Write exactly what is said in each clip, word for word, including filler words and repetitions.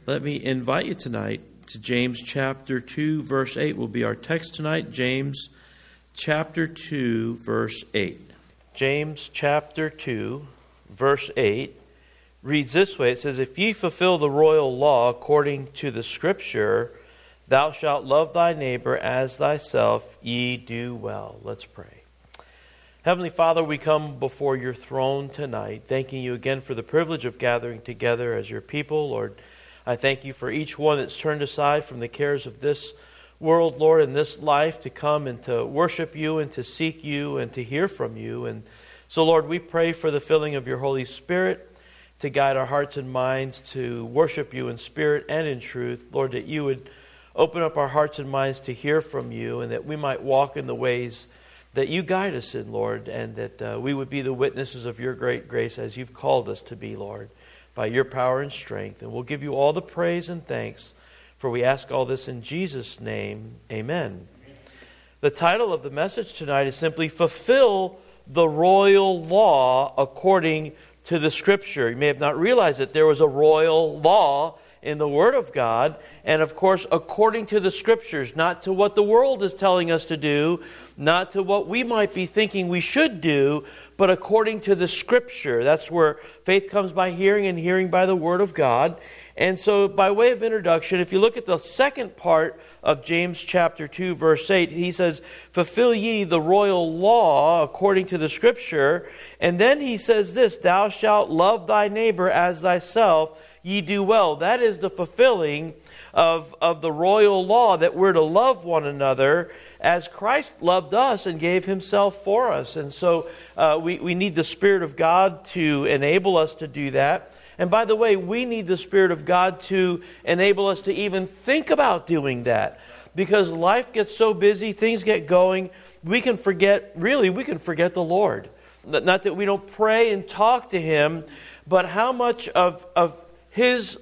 Let me invite you tonight to James chapter two, verse eight will be our text tonight. James chapter two, verse eight. James chapter two, verse eight reads this way. It says, "If ye fulfill the royal law according to the Scripture, thou shalt love thy neighbor as thyself, ye do well." Let's pray. Heavenly Father, we come before your throne tonight, thanking you again for the privilege of gathering together as your people. Lord, I thank you for each one that's turned aside from the cares of this world, Lord, and this life to come and to worship you and to seek you and to hear from you. And so, Lord, we pray for the filling of your Holy Spirit to guide our hearts and minds to worship you in spirit and in truth. Lord, that you would open up our hearts and minds to hear from you and that we might walk in the ways that you guide us in, Lord, and that uh, we would be the witnesses of your great grace as you've called us to be, Lord, by your power and strength. And we'll give you all the praise and thanks, for we ask all this in Jesus' name. Amen. The title of the message tonight is simply, Fulfill the Royal Law According to the Scripture. You may have not realized that there was a royal law in the Word of God, and of course, according to the Scriptures, not to what the world is telling us to do, not to what we might be thinking we should do, but according to the Scripture. That's where faith comes by hearing, and hearing by the Word of God. And so, by way of introduction, if you look at the second part of James chapter two, verse eight, he says, "Fulfill ye the royal law according to the Scripture." And then he says this, "Thou shalt love thy neighbor as thyself, ye do well." That is the fulfilling of, of the royal law, that we're to love one another as Christ loved us and gave himself for us. And so uh, we, we need the Spirit of God to enable us to do that. And by the way, we need the Spirit of God to enable us to even think about doing that. Because life gets so busy, things get going, we can forget, really, we can forget the Lord. Not that we don't pray and talk to him, but how much of, of his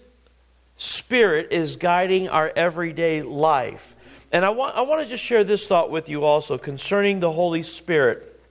Spirit is guiding our everyday life. And I want, I want to just share this thought with you also concerning the Holy Spirit.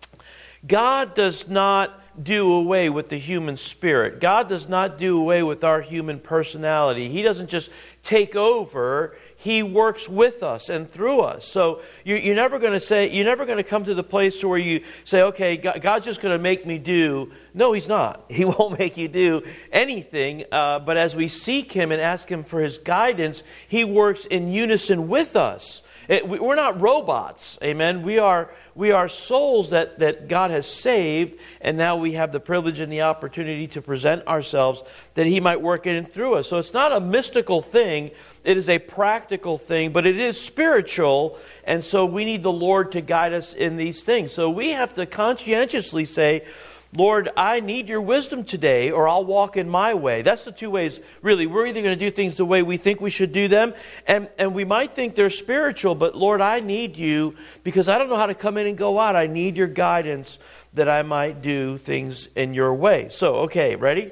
God does not do away with the human spirit. God does not do away with our human personality. He doesn't just take over. He works with us and through us. So you're, you're never going to say, you're never going to come to the place where you say, okay, God, God's just going to make me do. No, He's not. He won't make you do anything. Uh, but as we seek Him and ask Him for His guidance, He works in unison with us. It, we, we're not robots. Amen. We are we are souls that, that God has saved, and now we have the privilege and the opportunity to present ourselves that He might work in and through us. So it's not a mystical thing. It is a practical thing, but it is spiritual, and so we need the Lord to guide us in these things. So we have to conscientiously say, Lord, I need your wisdom today, or I'll walk in my way. That's the two ways, really. We're either going to do things the way we think we should do them, and, and we might think they're spiritual, but Lord, I need you, because I don't know how to come in and go out. I need your guidance that I might do things in your way. So, okay, ready?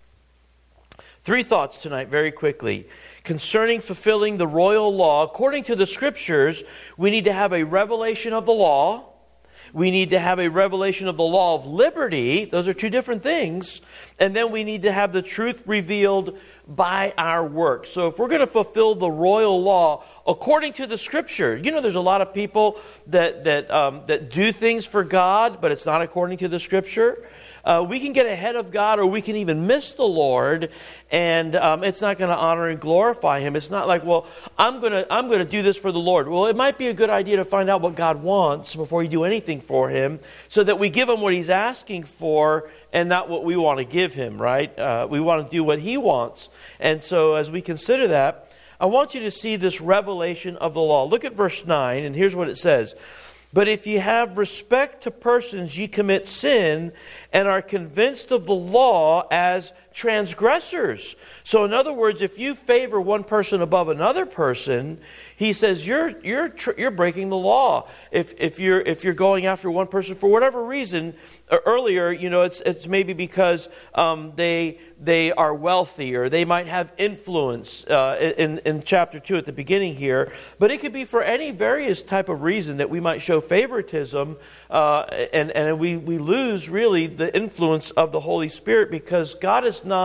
Three thoughts tonight, very quickly. Concerning fulfilling the royal law, according to the Scriptures, we need to have a revelation of the law. We need to have a revelation of the law of liberty. Those are two different things. And then we need to have the truth revealed by our work. So if we're going to fulfill the royal law according to the Scripture, you know, there's a lot of people that that um, that do things for God, but it's not according to the Scripture. Uh, we can get ahead of God, or we can even miss the Lord, and um, it's not going to honor and glorify Him. It's not like, well, I'm going to I'm going to do this for the Lord. Well, it might be a good idea to find out what God wants before you do anything for Him, so that we give Him what He's asking for and not what we want to give Him, right? Uh, we want to do what He wants. And so as we consider that, I want you to see this revelation of the law. Look at verse nine, and here's what it says. "But if ye have respect to persons, ye commit sin, and are convinced of the law as transgressors." So in other words, if you favor one person above another person, he says you're you're tr- you're breaking the law. If if you're if you're going after one person for whatever reason, uh, earlier, you know, it's it's maybe because um, they they are wealthy, or they might have influence uh, in in chapter two at the beginning here. But it could be for any various type of reason that we might show favoritism, uh, and and we we lose really the influence of the Holy Spirit, because God is not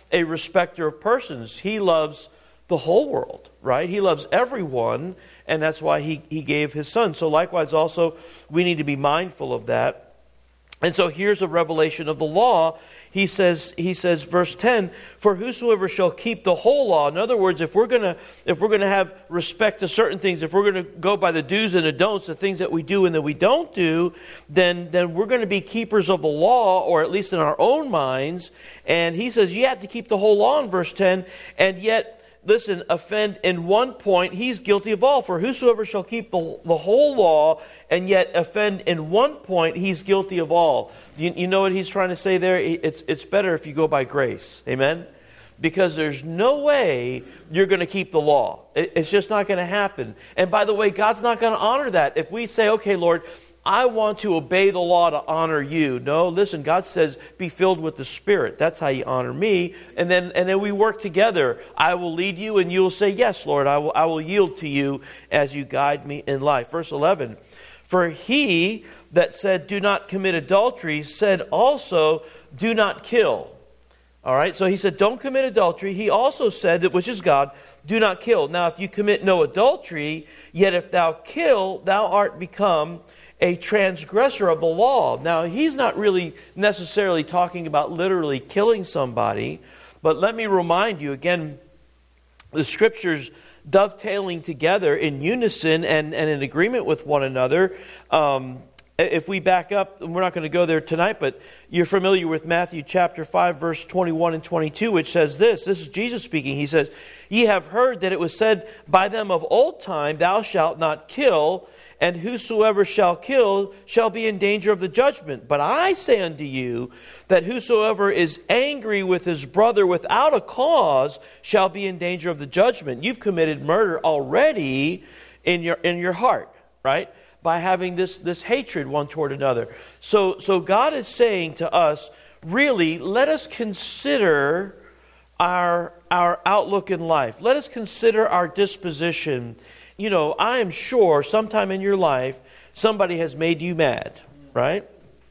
a respecter of persons. He loves the whole world, right? He loves everyone, and that's why he, he gave his son. So likewise also, we need to be mindful of that. And so here's a revelation of the law. He says, he says, verse ten, for whosoever shall keep the whole law. In other words, if we're gonna if we're gonna have respect to certain things, if we're gonna go by the do's and the don'ts, the things that we do and that we don't do, then then we're gonna be keepers of the law, or at least in our own minds. And he says you have to keep the whole law in verse ten, and yet, listen, offend in one point, he's guilty of all. For whosoever shall keep the, the whole law and yet offend in one point, he's guilty of all. You, you know what he's trying to say there? It's, it's better if you go by grace. Amen? Because there's no way you're going to keep the law. It, it's just not going to happen. And by the way, God's not going to honor that. If we say, okay, Lord, I want to obey the law to honor you. No, listen, God says, be filled with the Spirit. That's how you honor me. And then and then we work together. I will lead you, and you will say, yes, Lord, I will, I will yield to you as you guide me in life. Verse eleven, for he that said, do not commit adultery, said also, do not kill. All right, so he said, don't commit adultery. He also said, which is God, do not kill. Now, if you commit no adultery, yet if thou kill, thou art become a transgressor of the law. Now, he's not really necessarily talking about literally killing somebody, but let me remind you, again, the Scriptures dovetailing together in unison and, and in agreement with one another. Um, if we back up, and we're not going to go there tonight, but you're familiar with Matthew chapter five, verse twenty-one and twenty-two, which says this. This is Jesus speaking. He says, ye have heard that it was said by them of old time, thou shalt not kill, and whosoever shall kill shall be in danger of the judgment. But I say unto you that whosoever is angry with his brother without a cause shall be in danger of the judgment. You've committed murder already in your in your heart, right? By having this, this hatred one toward another. So, so God is saying to us, really, let us consider our, our outlook in life. Let us consider our disposition. You know, I am sure sometime in your life, somebody has made you mad, right?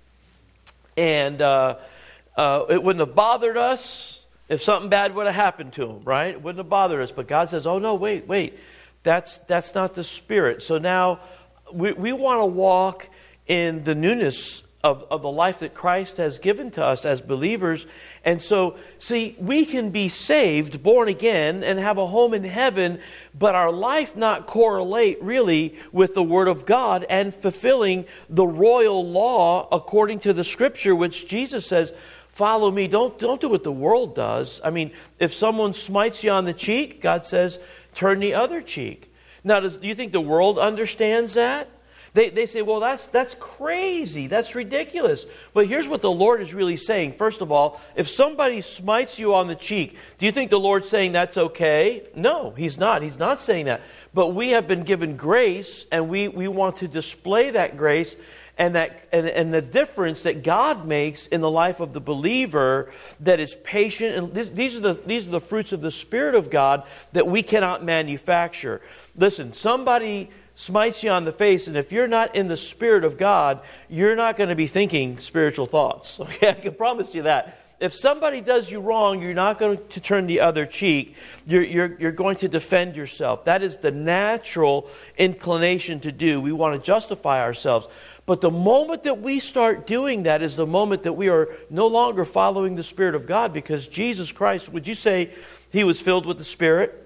And uh, uh, it wouldn't have bothered us if something bad would have happened to them, right? It wouldn't have bothered us. But God says, oh no, wait, wait. That's, that's not the spirit. So now we, we want to walk in the newness Of, of the life that Christ has given to us as believers. And so, see, we can be saved, born again, and have a home in heaven, but our life not correlate really with the Word of God and fulfilling the royal law according to the Scripture, which Jesus says, follow me. Don't, don't do what the world does. I mean, if someone smites you on the cheek, God says, turn the other cheek. Now, does, do you think the world understands that? They they say, well, that's that's crazy. That's ridiculous. But here's what the Lord is really saying. First of all, if somebody smites you on the cheek, do you think the Lord's saying that's okay? No, He's not. He's not saying that. But we have been given grace, and we, we want to display that grace and that and, and the difference that God makes in the life of the believer that is patient. And this, these are the these are the fruits of the Spirit of God that we cannot manufacture. Listen, somebody smites you on the face, and if you're not in the Spirit of God, you're not going to be thinking spiritual thoughts. Okay, I can promise you that. If somebody does you wrong, you're not going to turn the other cheek. You're, you're, you're going to defend yourself. That is the natural inclination to do. We want to justify ourselves. But the moment that we start doing that is the moment that we are no longer following the Spirit of God, because Jesus Christ, would you say He was filled with the Spirit?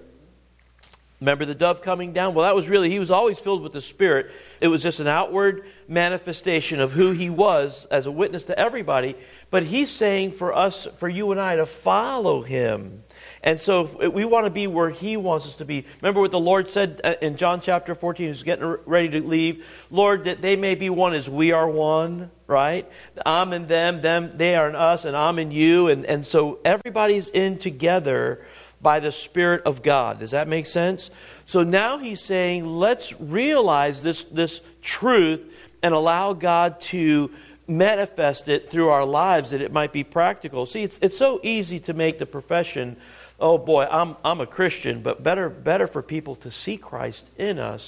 Remember the dove coming down? Well, that was really, He was always filled with the Spirit. It was just an outward manifestation of who He was as a witness to everybody. But He's saying for us, for you and I, to follow Him. And so we want to be where He wants us to be. Remember what the Lord said in John chapter fourteen, He was getting ready to leave. Lord, that they may be one as we are one, right? I'm in them, them, they are in us, and I'm in you. And, and so everybody's in together by the Spirit of God. Does that make sense? So now He's saying, let's realize this, this truth and allow God to manifest it through our lives, that it might be practical. See, it's it's so easy to make the profession, oh boy, I'm I'm a Christian, but better better for people to see Christ in us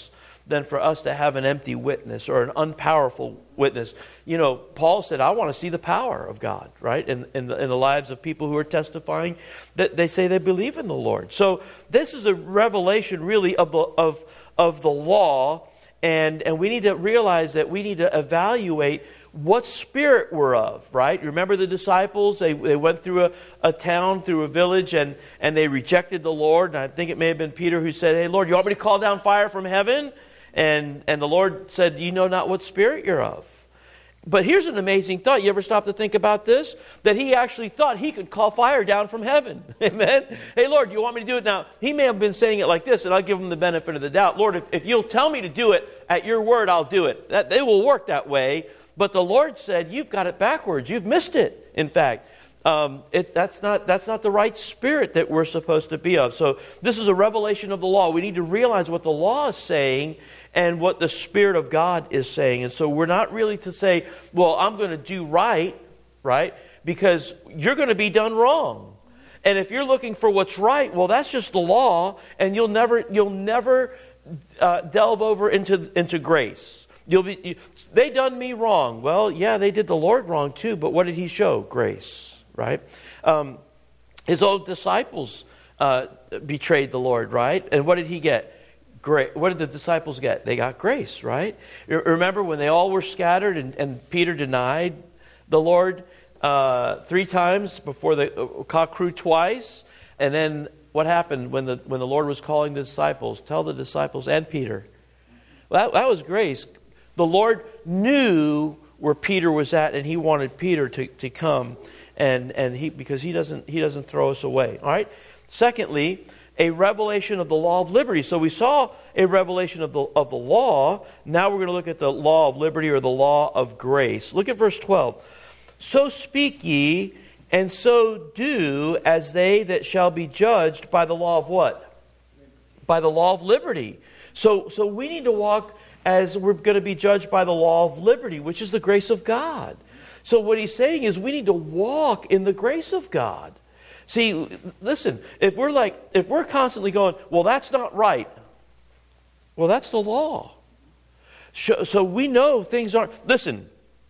than for us to have an empty witness or an unpowerful witness. You know, Paul said, I want to see the power of God, right? In, in, the, in the lives of people who are testifying that they say they believe in the Lord. So this is a revelation really of the, of, of the law. And, and we need to realize that we need to evaluate what spirit we're of, right? Remember the disciples? They, they went through a, a town, through a village, and, and they rejected the Lord. And I think it may have been Peter who said, hey, Lord, you want me to call down fire from heaven? And, and the Lord said, you know not what spirit you're of. But here's an amazing thought. You ever stop to think about this? That he actually thought he could call fire down from heaven. Amen? Hey, Lord, you want me to do it now? He may have been saying it like this, and I'll give him the benefit of the doubt. Lord, if, if you'll tell me to do it at your word, I'll do it. That, they will work that way. But the Lord said, you've got it backwards. You've missed it, in fact. Um, it, that's not that's not the right spirit that we're supposed to be of. So this is a revelation of the law. We need to realize what the law is saying and what the Spirit of God is saying. And so we're not really to say, well, I'm going to do right, right? Because you're going to be done wrong. And if you're looking for what's right, well, that's just the law, and you'll never you'll never uh, delve over into into grace. You'll be you, they done me wrong. Well, yeah, they did the Lord wrong too, but what did he show? Grace, right? Um, his own disciples uh, betrayed the Lord, right? And what did he get? Great. What did the disciples get? They got grace, right? Remember when they all were scattered and, and Peter denied the Lord uh, three times before the cock crew twice? And then what happened when the when the Lord was calling the disciples? Tell the disciples and Peter. Well, that, that was grace. The Lord knew where Peter was at, and he wanted Peter to, to come, and, and he because he doesn't he doesn't throw us away. All right. Secondly, a revelation of the law of liberty. So we saw a revelation of the of the law. Now we're going to look at the law of liberty or the law of grace. Look at verse twelve. So speak ye, and so do as they that shall be judged by the law of what? By the law of liberty. So so we need to walk as we're going to be judged by the law of liberty, which is the grace of God. So what he's saying is we need to walk in the grace of God. See, listen, if we're like, if we're constantly going, well, that's not right. Well, that's the law. So we know things aren't, listen,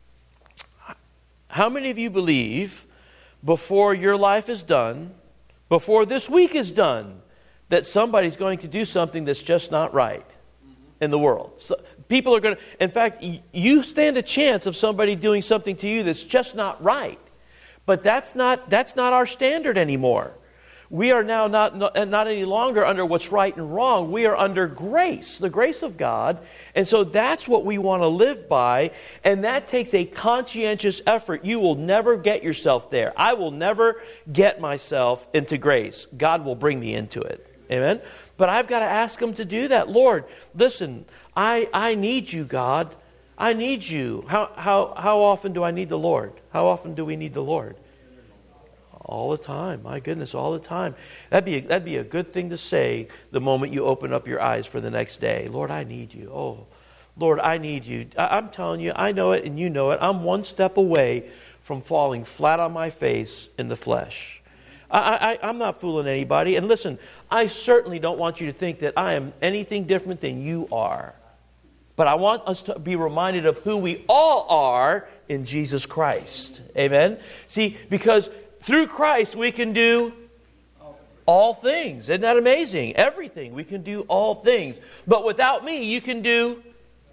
how many of you believe before your life is done, before this week is done, that somebody's going to do something that's just not right in the world? So people are going to, in fact, you stand a chance of somebody doing something to you that's just not right. But that's not that's not our standard anymore. We are now not, not not any longer under what's right and wrong. We are under grace, the grace of God. And so that's what we want to live by. And that takes a conscientious effort. You will never get yourself there. I will never get myself into grace. God will bring me into it. Amen? But I've got to ask Him to do that. Lord, listen, I, I need you, God. I need you. How, how, how often do I need the Lord? How often do we need the Lord? All the time. My goodness, all the time. That'd be a, that'd be a good thing to say the moment you open up your eyes for the next day. Lord, I need you. Oh, Lord, I need you. I, I'm telling you, I know it and you know it. I'm one step away from falling flat on my face in the flesh. I, I, I'm not fooling anybody. And listen, I certainly don't want you to think that I am anything different than you are. But I want us to be reminded of who we all are in Jesus Christ. Amen? See, because through Christ we can do all things. Isn't that amazing? Everything. We can do all things. But without me, you can do...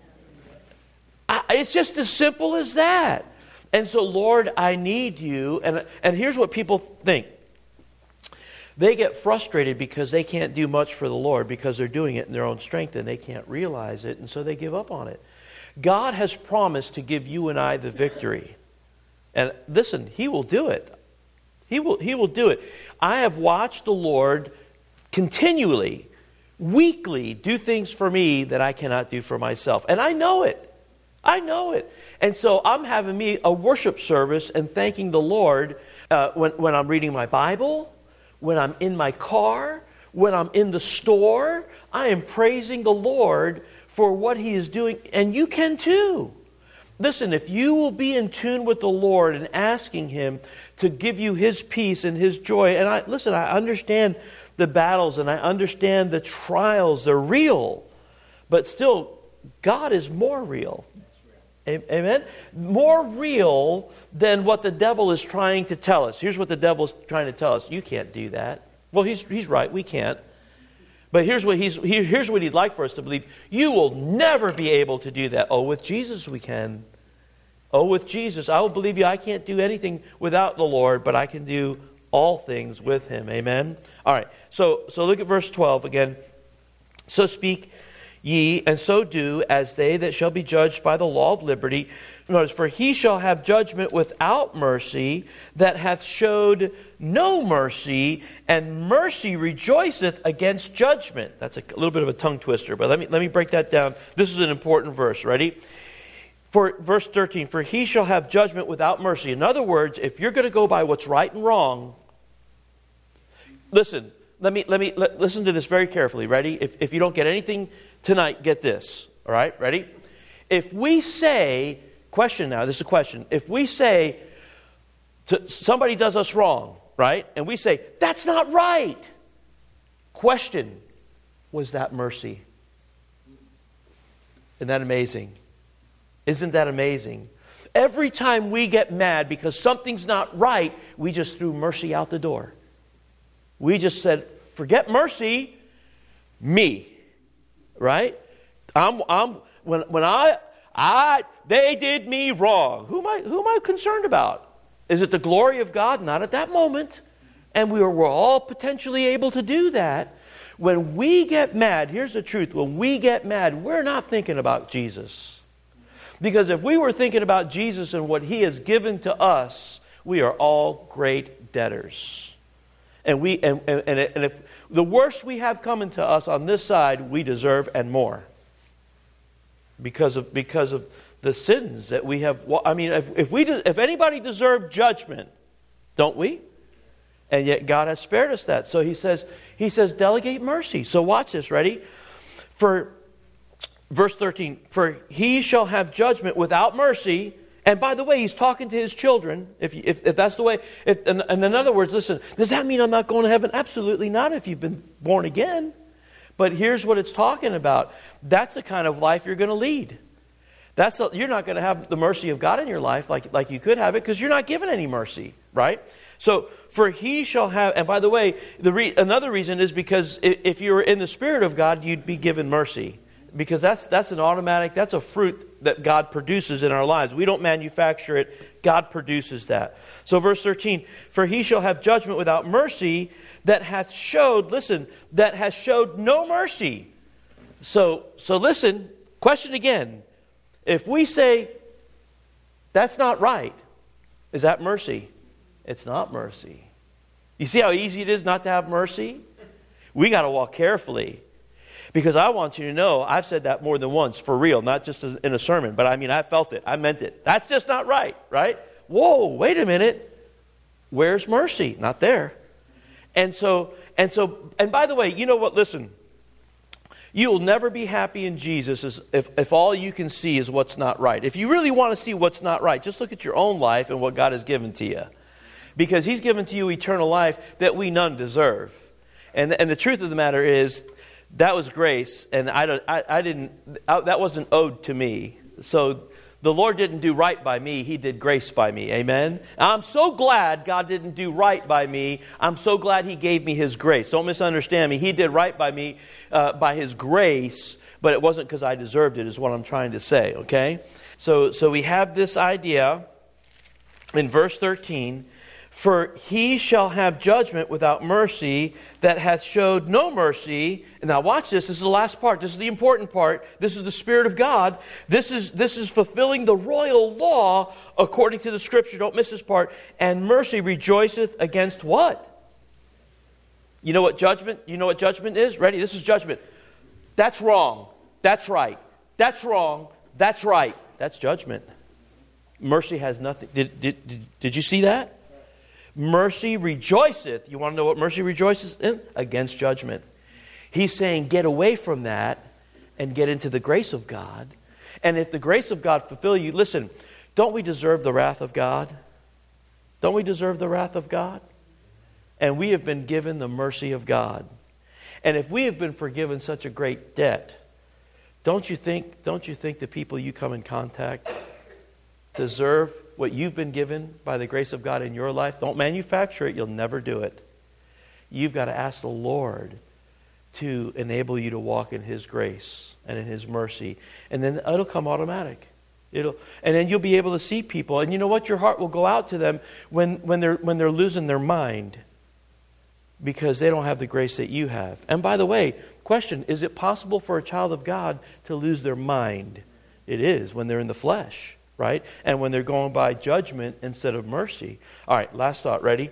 I, it's just as simple as that. And so, Lord, I need you. And, and here's what people think. They get frustrated because they can't do much for the Lord because they're doing it in their own strength and they can't realize it, and so they give up on it. God has promised to give you and I the victory. And listen, He will do it. He will, he will do it. I have watched the Lord continually, weekly, do things for me that I cannot do for myself. And I know it. I know it. And so I'm having me a worship service and thanking the Lord uh, when, when I'm reading my Bible, when I'm in my car, when I'm in the store. I am praising the Lord for what He is doing. And you can too. Listen, if you will be in tune with the Lord and asking Him to give you His peace and His joy. And I listen, I understand the battles and I understand the trials. They're real. But still, God is more real. Amen? More real than what the devil is trying to tell us. Here's what the devil is trying to tell us. You can't do that. Well, he's, he's right. We can't. But here's what, he's, he, here's what he'd like for us to believe. You will never be able to do that. Oh, with Jesus we can. Oh, with Jesus, I will believe you. I can't do anything without the Lord, but I can do all things with Him. Amen? All right. So, so look at verse twelve again. So speak ye, and so do, as they that shall be judged by the law of liberty. Notice, for he shall have judgment without mercy, that hath showed no mercy, and mercy rejoiceth against judgment. That's a little bit of a tongue twister, but let me let me break that down. This is an important verse. Ready? For verse thirteen, for he shall have judgment without mercy. In other words, if you're going to go by what's right and wrong, listen. Let me let me let, listen to this very carefully. Ready? If if you don't get anything tonight, get this. All right? Ready? If we say, question now, this is a question. If we say, to, somebody does us wrong, right? And we say, that's not right. Question, was that mercy? Isn't that amazing? Isn't that amazing? Every time we get mad because something's not right, we just threw mercy out the door. We just said, forget mercy, me. Right? I'm I'm when when I I they did me wrong. Who am I who am I concerned about? Is it the glory of God? Not at that moment. And we were, we're all potentially able to do that. When we get mad, here's the truth. When we get mad, we're not thinking about Jesus. Because if we were thinking about Jesus and what He has given to us, we are all great debtors. And we and, and, and if the worst we have coming to us on this side, we deserve and more. Because of because of the sins that we have. Well, I mean, if, if we if anybody deserved judgment, don't we? And yet God has spared us that. So He says He says delegate mercy. So watch this. Ready? For verse thirteen. For he shall have judgment without mercy. And by the way, He's talking to His children. If if, if that's the way. If, and, and in other words, listen. Does that mean I'm not going to heaven? Absolutely not. If you've been born again. But here's what it's talking about. That's the kind of life you're going to lead. That's a, you're not going to have the mercy of God in your life like like you could have it because you're not given any mercy, right? So for he shall have. And by the way, the re, another reason is because if you were in the Spirit of God, you'd be given mercy. Because that's that's an automatic, that's a fruit that God produces in our lives. We don't manufacture it. God produces that. So verse thirteen, for he shall have judgment without mercy that hath showed, listen, that has showed no mercy. So, so listen, question again. If we say, that's not right, is that mercy? It's not mercy. You see how easy it is not to have mercy? We got to walk carefully. Because I want you to know, I've said that more than once, for real, not just in a sermon, but I mean, I felt it, I meant it. That's just not right, right? Whoa, wait a minute. Where's mercy? Not there. And so, and so, and by the way, you know what, listen, you will never be happy in Jesus if, if all you can see is what's not right. If you really want to see what's not right, just look at your own life and what God has given to you. Because He's given to you eternal life that we none deserve. And, and the truth of the matter is, that was grace, and I, don't, I, I didn't. I, that wasn't owed to me. So the Lord didn't do right by me; He did grace by me. Amen. I'm so glad God didn't do right by me. I'm so glad He gave me His grace. Don't misunderstand me. He did right by me uh, by His grace, but it wasn't because I deserved it. Is what I'm trying to say. Okay. So so we have this idea in verse thirteen. For he shall have judgment without mercy that hath showed no mercy. And now watch this. This is the last part. This is the important part. This is the Spirit of God. This is, this is fulfilling the royal law according to the Scripture. Don't miss this part. And mercy rejoiceth against what? You know what judgment? You know what judgment is? Ready? This is judgment. That's wrong. That's right. That's wrong. That's right. That's judgment. Mercy has nothing. Did, did, did, did you see that? Mercy rejoiceth. You want to know what mercy rejoices in? Against judgment. He's saying get away from that and get into the grace of God. And if the grace of God fulfill you, listen, don't we deserve the wrath of God? Don't we deserve the wrath of God? And we have been given the mercy of God. And if we have been forgiven such a great debt, don't you think, don't you think the people you come in contact deserve what you've been given by the grace of God in your life? Don't manufacture it. You'll never do it. You've got to ask the Lord to enable you to walk in His grace and in His mercy. And then it'll come automatic. It'll, and then you'll be able to see people. And you know what? Your heart will go out to them when, when they're when they're losing their mind because they don't have the grace that you have. And by the way, question, is it possible for a child of God to lose their mind? It is when they're in the flesh, right? And when they're going by judgment instead of mercy. All right, last thought. Ready?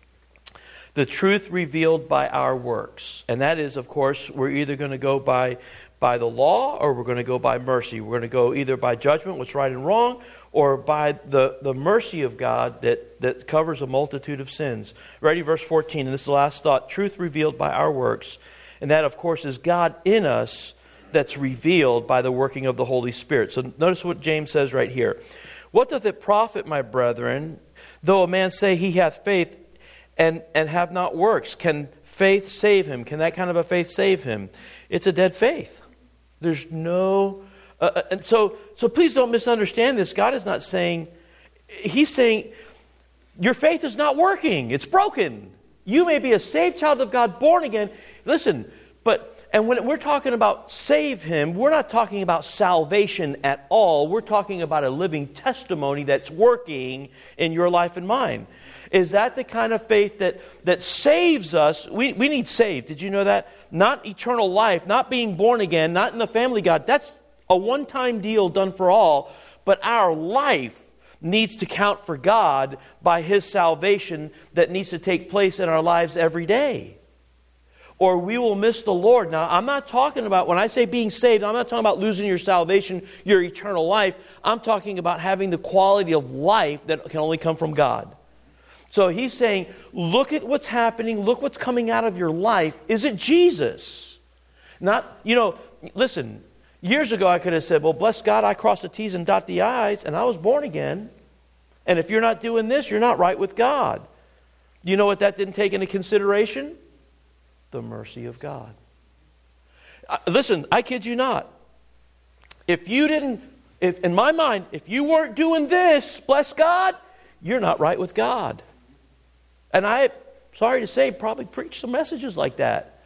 The truth revealed by our works. And that is, of course, we're either going to go by, by the law or we're going to go by mercy. We're going to go either by judgment, what's right and wrong, or by the, the mercy of God that, that covers a multitude of sins. Ready? Verse fourteen, and this is the last thought. Truth revealed by our works. And that, of course, is God in us that's revealed by the working of the Holy Spirit. So notice what James says right here. What doth it profit, my brethren, though a man say he hath faith and, and have not works? Can faith save him? Can that kind of a faith save him? It's a dead faith. There's no... Uh, and so, so please don't misunderstand this. God is not saying... He's saying, your faith is not working. It's broken. You may be a saved child of God, born again. Listen, but... And when we're talking about save him, we're not talking about salvation at all. We're talking about a living testimony that's working in your life and mine. Is that the kind of faith that, that saves us? We, we need saved. Did you know that? Not eternal life, not being born again, not in the family of God. That's a one-time deal done for all. But our life needs to count for God by His salvation that needs to take place in our lives every day. Or we will miss the Lord. Now, I'm not talking about, when I say being saved, I'm not talking about losing your salvation, your eternal life. I'm talking about having the quality of life that can only come from God. So he's saying, look at what's happening. Look what's coming out of your life. Is it Jesus? Not, you know, listen, years ago I could have said, well, bless God, I crossed the T's and dot the I's, and I was born again. And if you're not doing this, you're not right with God. Do you know what that didn't take into consideration? The mercy of God. Uh, listen, I kid you not. If you didn't, if in my mind, if you weren't doing this, bless God, you're not right with God. And I, sorry to say, probably preached some messages like that.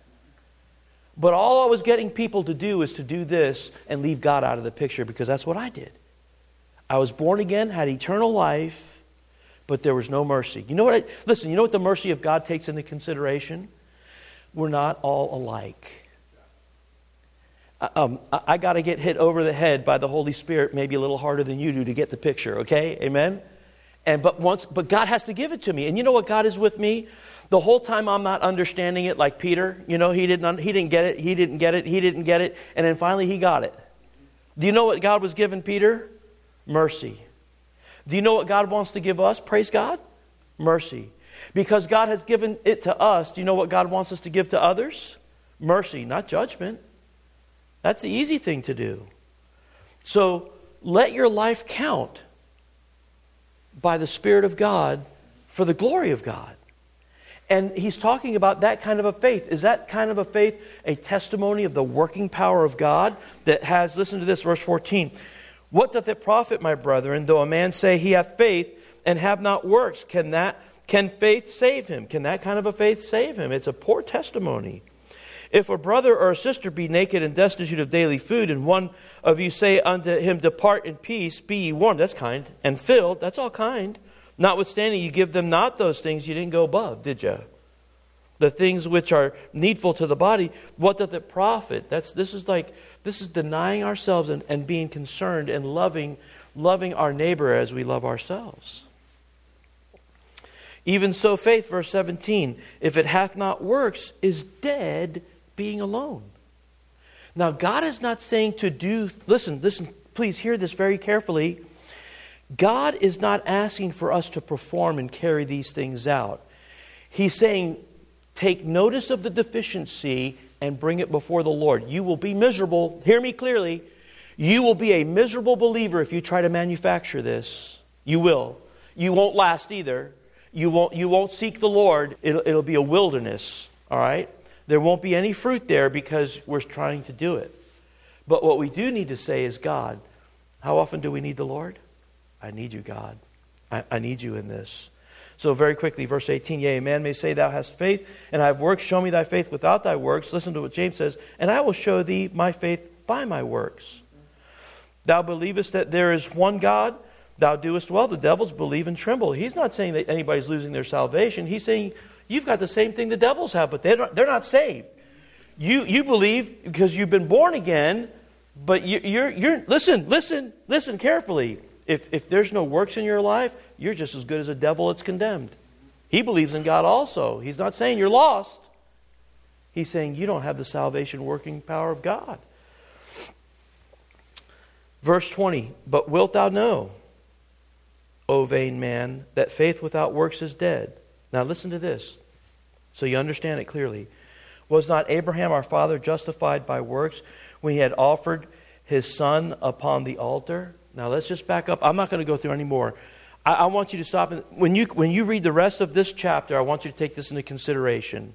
But all I was getting people to do is to do this and leave God out of the picture, because that's what I did. I was born again, had eternal life, but there was no mercy. You know what? I, listen, you know what the mercy of God takes into consideration? We're not all alike. Um, I, I got to get hit over the head by the Holy Spirit maybe a little harder than you do to get the picture, okay? Amen? And but once, but God has to give it to me. And you know what God is with me? The whole time I'm not understanding it, like Peter. You know, he didn't, he didn't get it, he didn't get it, he didn't get it. And then finally he got it. Do you know what God was giving Peter? Mercy. Do you know what God wants to give us? Praise God. Mercy. Because God has given it to us, do you know what God wants us to give to others? Mercy, not judgment. That's the easy thing to do. So let your life count by the Spirit of God for the glory of God. And he's talking about that kind of a faith. Is that kind of a faith a testimony of the working power of God that has, listen to this, verse fourteen. What doth it profit, my brethren, though a man say he hath faith and have not works? Can that Can faith save him? Can that kind of a faith save him? It's a poor testimony. If a brother or a sister be naked and destitute of daily food, and one of you say unto him, depart in peace, be ye warmed, that's kind, and filled, that's all kind. Notwithstanding, you give them not those things, you didn't go above, did you? The things which are needful to the body, what doth it profit? That's this is like this is denying ourselves and, and being concerned and loving, loving our neighbor as we love ourselves. Even so, faith, verse seventeen, if it hath not works, is dead, being alone. Now, God is not saying to do, listen, listen, please hear this very carefully. God is not asking for us to perform and carry these things out. He's saying, take notice of the deficiency and bring it before the Lord. You will be miserable. Hear me clearly. You will be a miserable believer if you try to manufacture this. You will. You won't last either. You won't, you won't seek the Lord. It'll, it'll be a wilderness, all right? There won't be any fruit there because we're trying to do it. But what we do need to say is, God, how often do we need the Lord? I need you, God. I, I need you in this. So very quickly, verse eighteen, yea, a man may say, thou hast faith, and I have works. Show me thy faith without thy works. Listen to what James says. And I will show thee my faith by my works. Thou believest that there is one God. Thou doest well. The devils believe and tremble. He's not saying that anybody's losing their salvation. He's saying you've got the same thing the devils have, but they're not, they're not saved. You you believe because you've been born again, but you, you're you're listen, listen, listen carefully. If if there's no works in your life, you're just as good as a devil that's condemned. He believes in God also. He's not saying you're lost. He's saying you don't have the salvation working power of God. Verse twenty, but wilt thou know, O vain man, that faith without works is dead? Now listen to this, so you understand it clearly. Was not Abraham our father justified by works when he had offered his son upon the altar? Now let's just back up. I'm not going to go through any more. I, I want you to stop. And when you when you read the rest of this chapter, I want you to take this into consideration.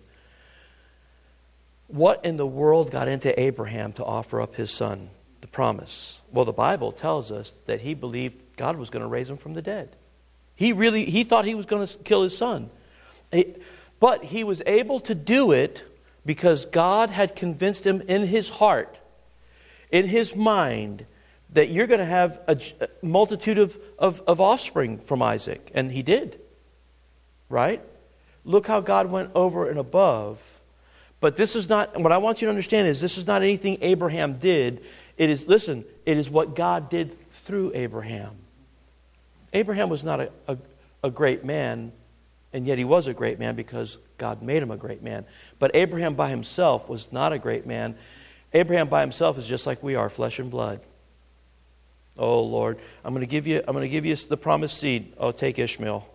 What in the world got into Abraham to offer up his son, the promise? Well, the Bible tells us that he believed God was going to raise him from the dead. He really he thought he was going to kill his son. But he was able to do it because God had convinced him in his heart, in his mind, that you're going to have a multitude of, of, of offspring from Isaac. And he did. Right? Look how God went over and above. But this is not, what I want you to understand is this is not anything Abraham did. It is, listen, it is what God did through Abraham. Abraham was not a, a, a great man, and yet he was a great man because God made him a great man. But Abraham by himself was not a great man. Abraham by himself is just like we are, flesh and blood. Oh Lord, I'm going to give you I'm going to give you the promised seed. Oh, take Ishmael.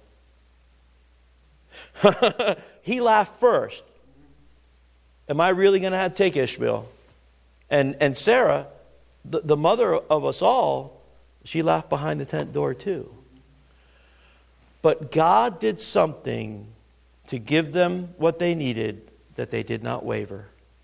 He laughed first. Am I really going to have to take Ishmael? And and Sarah, the, the mother of us all, she laughed behind the tent door too. But God did something to give them what they needed, that they did not waver.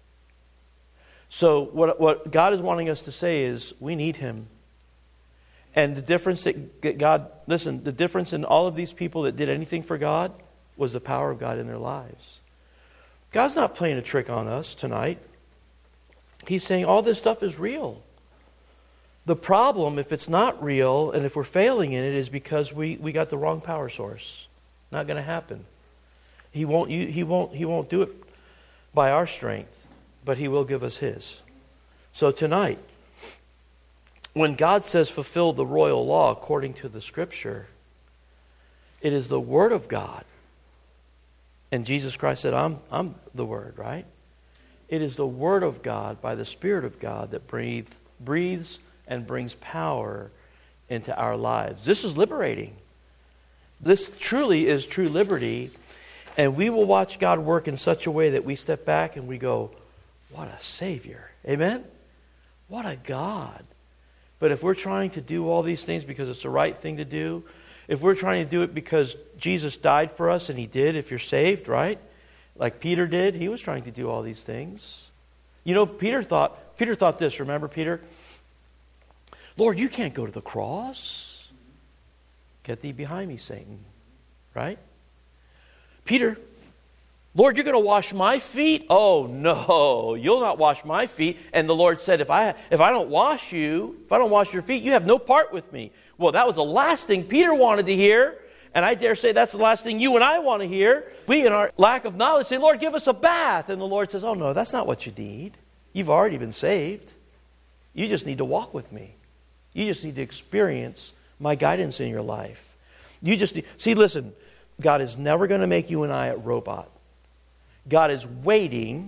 So what, what God is wanting us to say is, we need Him. And the difference that God, listen, the difference in all of these people that did anything for God was the power of God in their lives. God's not playing a trick on us tonight. He's saying all this stuff is real. The problem, if it's not real and if we're failing in it, is because we, we got the wrong power source. Not going to happen. He won't, he, won't, he won't do it by our strength, but He will give us His. So tonight, when God says fulfill the royal law according to the Scripture, it is the Word of God. And Jesus Christ said, I'm, I'm the Word, right? It is the Word of God by the Spirit of God that breathe, breathes and brings power into our lives. This is liberating. This truly is true liberty. And we will watch God work in such a way that we step back and we go, what a Savior. Amen? What a God. But if we're trying to do all these things because it's the right thing to do, if we're trying to do it because Jesus died for us, and He did, if you're saved, right? Like Peter did, he was trying to do all these things. You know, Peter thought, Peter thought this, remember Peter? Lord, you can't go to the cross. Get thee behind me, Satan. Right? Peter, Lord, you're going to wash my feet? Oh, no, you'll not wash my feet. And the Lord said, if I if I don't wash you, if I don't wash your feet, you have no part with me. Well, that was the last thing Peter wanted to hear. And I dare say that's the last thing you and I want to hear. We, in our lack of knowledge, say, Lord, give us a bath. And the Lord says, oh, no, that's not what you need. You've already been saved. You just need to walk with me. You just need to experience my guidance in your life. You just need, see, listen, God is never going to make you and I a robot. God is waiting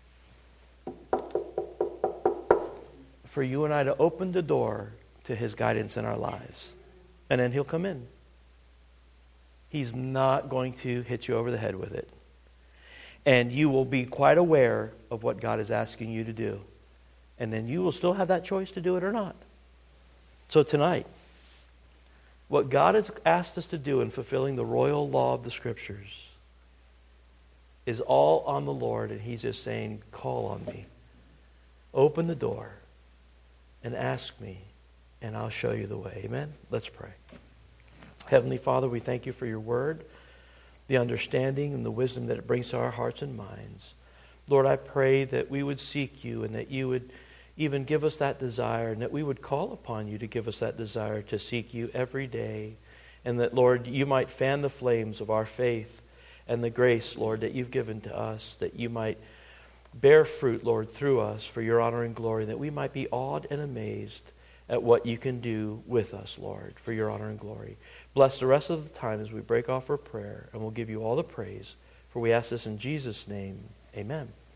for you and I to open the door to His guidance in our lives. And then He'll come in. He's not going to hit you over the head with it. And you will be quite aware of what God is asking you to do. And then you will still have that choice to do it or not. So tonight, what God has asked us to do in fulfilling the royal law of the Scriptures is all on the Lord, and He's just saying, call on me. Open the door. and ask me, and I'll show you the way. Amen? Let's pray. Heavenly Father, we thank you for your word, the understanding and the wisdom that it brings to our hearts and minds. Lord, I pray that we would seek you and that you would even give us that desire, and that we would call upon you to give us that desire to seek you every day. And that, Lord, you might fan the flames of our faith and the grace, Lord, that you've given to us, that you might bear fruit, Lord, through us for your honor and glory, that we might be awed and amazed at what you can do with us, Lord, for your honor and glory. Bless the rest of the time as we break off our prayer, and we'll give you all the praise, for we ask this in Jesus' name. Amen.